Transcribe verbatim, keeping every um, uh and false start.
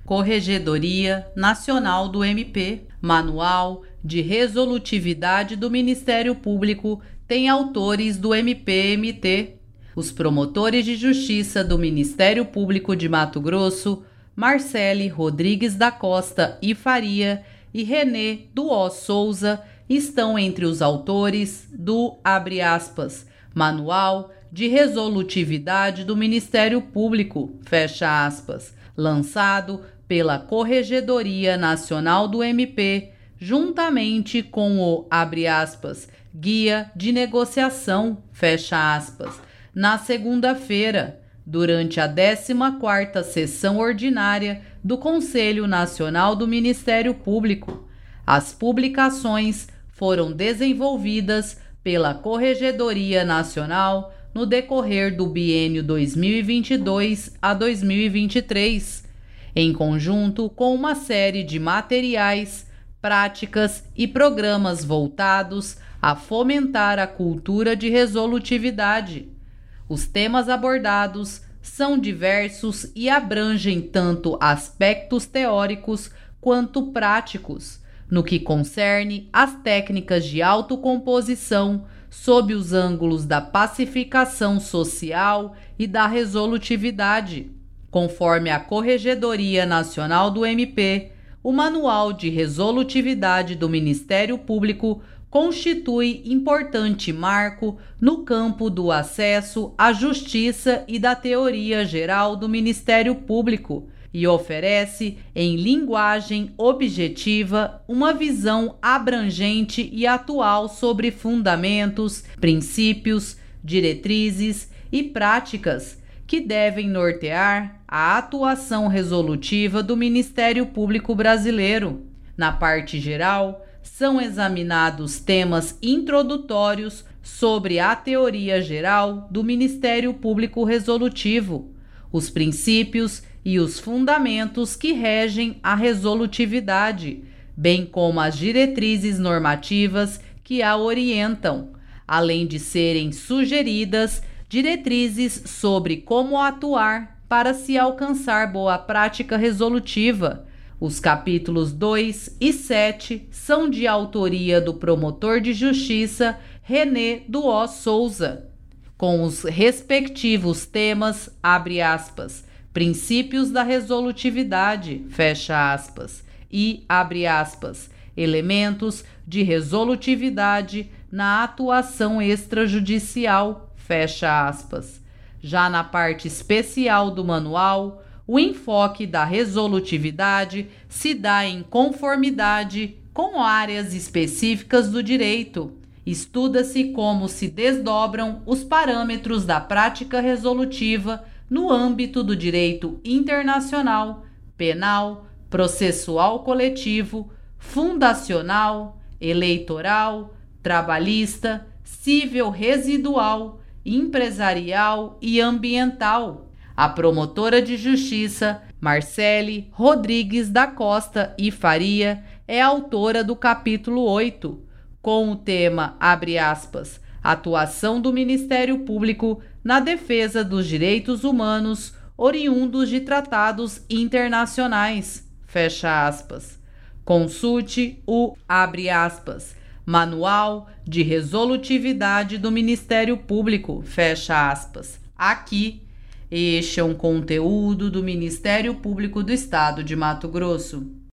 Corregedoria Nacional do M P. Manual de Resolutividade do Ministério Público tem autores do M P M T. Os promotores de justiça do Ministério Público de Mato Grosso, Marcele Rodrigues da Costa e Faria e Renê do O Souza, estão entre os autores do, abre aspas, Manual de Resolutividade do Ministério Público, fecha aspas, lançado pela Corregedoria Nacional do M P, juntamente com o, abre aspas, Guia de Negociação, fecha aspas, na segunda-feira, durante a décima quarta sessão ordinária do Conselho Nacional do Ministério Público. As publicações foram desenvolvidas pela Corregedoria Nacional no decorrer do biênio dois mil e vinte e dois a dois mil e vinte e três, em conjunto com uma série de materiais, práticas e programas voltados a fomentar a cultura de resolutividade. Os temas abordados são diversos e abrangem tanto aspectos teóricos quanto práticos, no que concerne às técnicas de autocomposição sob os ângulos da pacificação social e da resolutividade. Conforme a Corregedoria Nacional do M P, o Manual de Resolutividade do Ministério Público constitui importante marco no campo do acesso à justiça e da teoria geral do Ministério Público e oferece, em linguagem objetiva, uma visão abrangente e atual sobre fundamentos, princípios, diretrizes e práticas que devem nortear a atuação resolutiva do Ministério Público brasileiro. Na parte geral, são examinados temas introdutórios sobre a teoria geral do Ministério Público Resolutivo, os princípios e os fundamentos que regem a resolutividade, bem como as diretrizes normativas que a orientam, além de serem sugeridas diretrizes sobre como atuar para se alcançar boa prática resolutiva. Os capítulos dois e sete são de autoria do promotor de justiça Renê do O Souza, com os respectivos temas, abre aspas, princípios da resolutividade, fecha aspas, e, abre aspas, elementos de resolutividade na atuação extrajudicial, fecha aspas. Já na parte especial do manual, o enfoque da resolutividade se dá em conformidade com áreas específicas do direito. Estuda-se como se desdobram os parâmetros da prática resolutiva no âmbito do direito internacional, penal, processual coletivo, fundacional, eleitoral, trabalhista, civil residual, empresarial e ambiental. A promotora de justiça, Marcele Rodrigues da Costa e Faria, é autora do capítulo oito, com o tema, abre aspas, atuação do Ministério Público na defesa dos direitos humanos oriundos de tratados internacionais, fecha aspas. Consulte o, abre aspas, Manual de Resolutividade do Ministério Público, fecha aspas, aqui. Este é um conteúdo do Ministério Público do Estado de Mato Grosso.